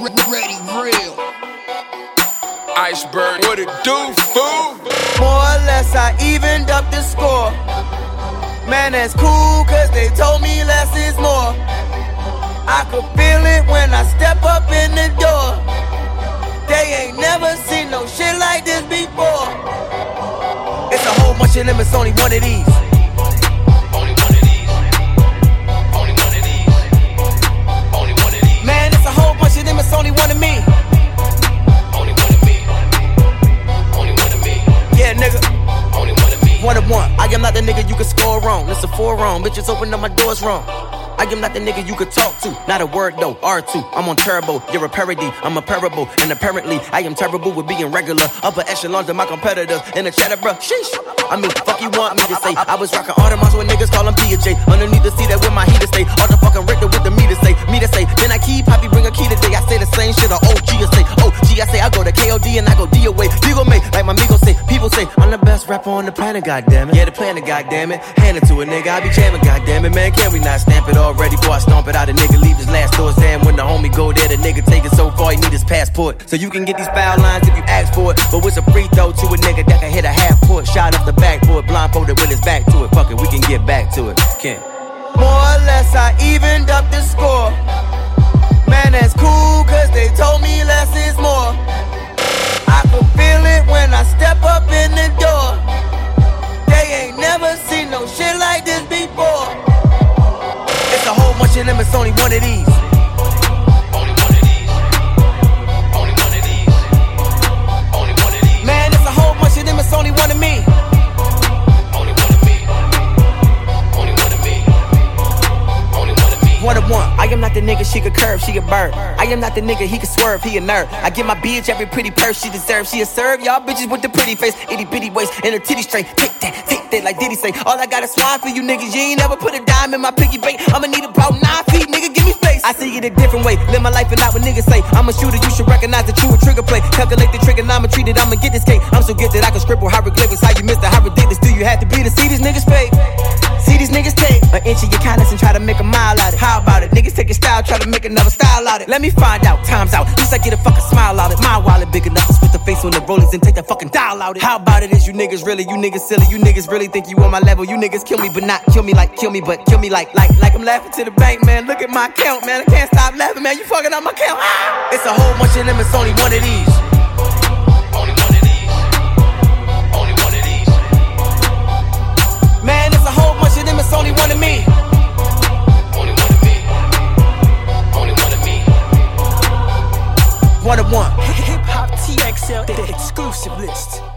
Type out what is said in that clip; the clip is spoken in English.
Ready real. Iceberg, what it do, fool? More or less, I evened up the score. Man, that's cool, cause they told me less is more. I could feel it when I step up in the door. They ain't never seen no shit like this before. It's a whole bunch of them, it's only one of these. Only one of these. Only one of these. Only one of these. Man, it's a whole bunch of them, it's only one of me. Only one of me. Only one of me. Yeah, nigga. Only one of me. One of one. I am not the nigga you can score wrong. It's a 4 wrong. Bitches open up my doors wrong. I am not the nigga you could talk to. Not a word though, R2. I'm on turbo, you're a parody. I'm a parable, and apparently I am terrible with being regular. Upper echelons of my competitors in the chatter, bruh. Sheesh. I mean, fuck you want me to say? I was rocking Audemars when niggas call him PJ. Underneath the seat that with my heater stay. All the fucking Richter with the me to say. Then I keep Poppy bring a key today. I say the same shit or OG I say. OG I say I go to KOD and I go D away. You gon' make like my amigo say. People say I'm the best rapper on the planet, goddammit. Yeah, the planet, goddammit. Hand it to a nigga, I be jamming, goddammit. Man, can we not stamp it already? Before I stomp it out, a nigga leave his last doors. Damn, when the homie go there, the nigga take it so far, he need his passport. So you can get these foul lines if you ask for it. But what's a free throw to a nigga that can hit a half court shot off the backboard, blindfolded with his back to it. Fuck it, we can get back to it. Can't. More or less, I evened up the score. Man, that's cool, cause they told me less is more. I could feel it when I step up in the door. They ain't never seen no shit like this before. It's a whole bunch of them, it's only one of these. Only one of these. Only one of these. Only one of these. Man, it's a whole bunch of them, it's only one of me. Only one of me. Only one of me. Only one of me. One of one. I am not the nigga she could curve, she a bird. I am not the nigga he could swerve, he a nerd. I give my bitch every pretty purse she deserves. She a serve, y'all bitches with the pretty face, itty bitty waist, and her titty straight. Take that, like Diddy say. All I got is swine for you niggas. You ain't never put a dime in my piggy bank. I'ma need about 9 feet, nigga, give me space. I see it a different way, live my life and not what niggas say. I'm a shooter, you should recognize that you a trigger play. Calculate the trigonometry that I'ma get this cake. I'm so gifted I can scribble hieroglyphics. How you missed it, how ridiculous do you have to be to see these niggas fake? See these niggas take an inch of your kindness and try to make a mile out of it. How about it? Niggas take your style, try to make another style out of it. Let me find out, time's out. At least I get a fucking smile out of it. My wallet big enough to split the face on the rollers and take that fucking dial out of it. How about it? Is you niggas really, you niggas silly? You niggas really think you on my level? You niggas kill me, but not kill me like kill me, but kill me like I'm laughing to the bank, man. Look at my account, man. I can't stop laughing, man. You fucking up my account. Ah! It's a whole bunch of them, it's only one of these. Only one of these. Only one of these. Man, it's a whole bunch of them, it's only one of me. Only one of me. Only one of me. One of one. Hip Hop TXL, the exclusive list.